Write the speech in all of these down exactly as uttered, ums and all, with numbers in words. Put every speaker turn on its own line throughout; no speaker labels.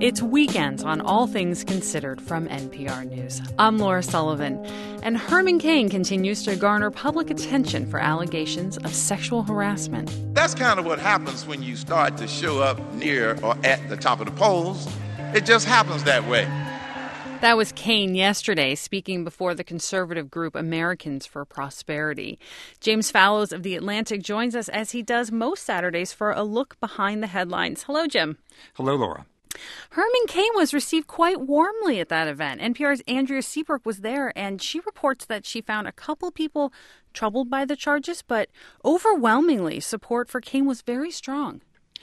It's Weekends on All Things Considered from N P R News. I'm Laura Sullivan. And Herman Cain continues to garner public attention for allegations of sexual harassment.
That's kind of what happens when you start to show up near or at the top of the polls. It just happens that way.
That was Cain yesterday, speaking before the conservative group Americans for Prosperity. James Fallows of The Atlantic joins us as he does most Saturdays for a look behind the headlines. Hello, Jim.
Hello, Laura.
Herman Cain was received quite warmly at that event. N P R's Andrea Seabrook was there, and she reports that she found a couple people troubled by the charges, but overwhelmingly, support for Cain was very strong.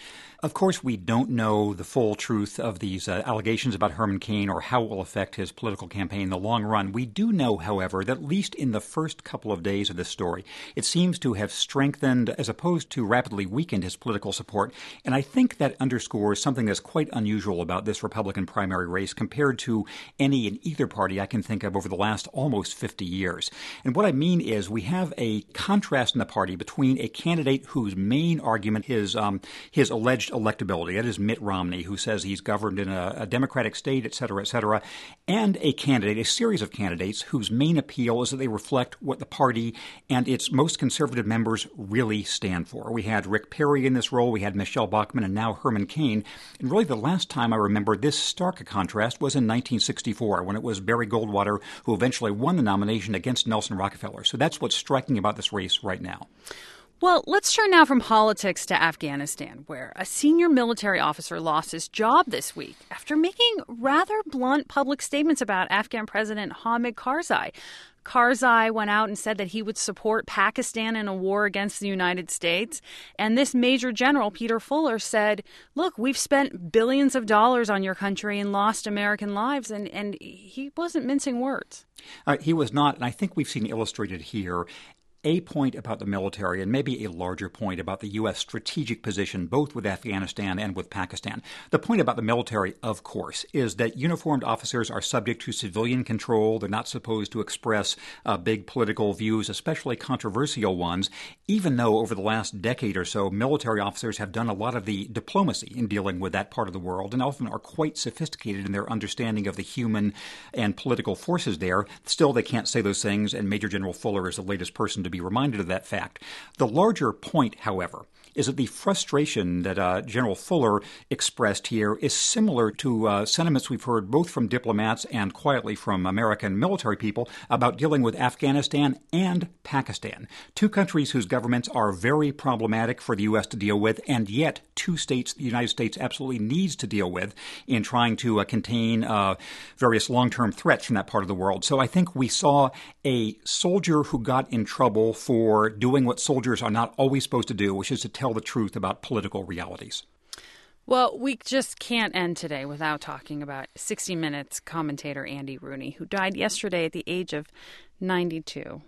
Of course, we don't know the full truth of these uh, allegations about Herman Cain or how it will affect his political campaign in the long run. We do know, however, that at least in the first couple of days of this story, it seems to have strengthened as opposed to rapidly weakened his political support. And I think that underscores something that's quite unusual about this Republican primary race compared to any in either party I can think of over the last almost fifty years. And what I mean is we have a contrast in the party between a candidate whose main argument is um, his alleged electability. That is Mitt Romney, who says he's governed in a, a Democratic state, et cetera, et cetera, and a candidate, a series of candidates whose main appeal is that they reflect what the party and its most conservative members really stand for. We had Rick Perry in this role, we had Michelle Bachmann, and now Herman Cain. And really the last time I remember this stark a contrast was in nineteen sixty-four, when it was Barry Goldwater who eventually won the nomination against Nelson Rockefeller. So that's what's striking about this race right now.
Well, let's turn now from politics to Afghanistan, where a senior military officer lost his job this week after making rather blunt public statements about Afghan President Hamid Karzai. Karzai went out and said that he would support Pakistan in a war against the United States. And this Major General, Peter Fuller, said, look, we've spent billions of dollars on your country and lost American lives. And, and he wasn't mincing words.
Uh, he was not. And I think we've seen illustrated here a point about the military and maybe a larger point about the U S strategic position, both with Afghanistan and with Pakistan. The point about the military, of course, is that uniformed officers are subject to civilian control. They're not supposed to express uh, big political views, especially controversial ones, even though over the last decade or so, military officers have done a lot of the diplomacy in dealing with that part of the world and often are quite sophisticated in their understanding of the human and political forces there. Still, they can't say those things, and Major General Fuller is the latest person to be reminded of that fact. The larger point, however, is that the frustration that uh, General Fuller expressed here is similar to uh, sentiments we've heard both from diplomats and quietly from American military people about dealing with Afghanistan and Pakistan, two countries whose governments are very problematic for the U S to deal with, and yet two states the United States absolutely needs to deal with in trying to uh, contain uh, various long-term threats from that part of the world. So I think we saw a soldier who got in trouble for doing what soldiers are not always supposed to do, which is to tell the truth about political realities.
Well, we just can't end today without talking about sixty minutes commentator Andy Rooney, who died yesterday at the age of ninety-two.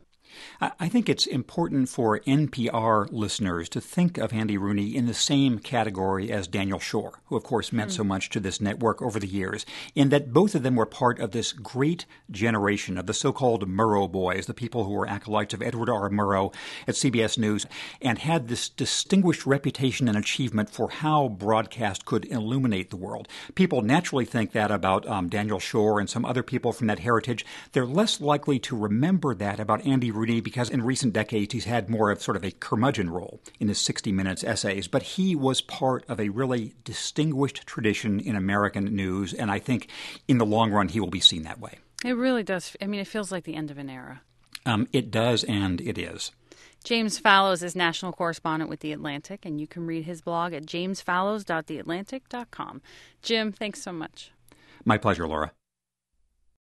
I think it's important for N P R listeners to think of Andy Rooney in the same category as Daniel Schorr, who, of course, meant mm. so much to this network over the years, in that both of them were part of this great generation of the so-called Murrow boys, the people who were acolytes of Edward R. Murrow at C B S News, and had this distinguished reputation and achievement for how broadcast could illuminate the world. People naturally think that about um, Daniel Schorr and some other people from that heritage. They're less likely to remember that about Andy Rooney because in recent decades he's had more of sort of a curmudgeon role in his sixty minutes essays. But he was part of a really distinguished tradition in American news, and I think in the long run he will be seen that way.
It really does. I mean, it feels like the end of an era.
Um, it does, and it is.
James Fallows is national correspondent with The Atlantic, and you can read his blog at james fallows dot the atlantic dot com. Jim, thanks so much.
My pleasure, Laura.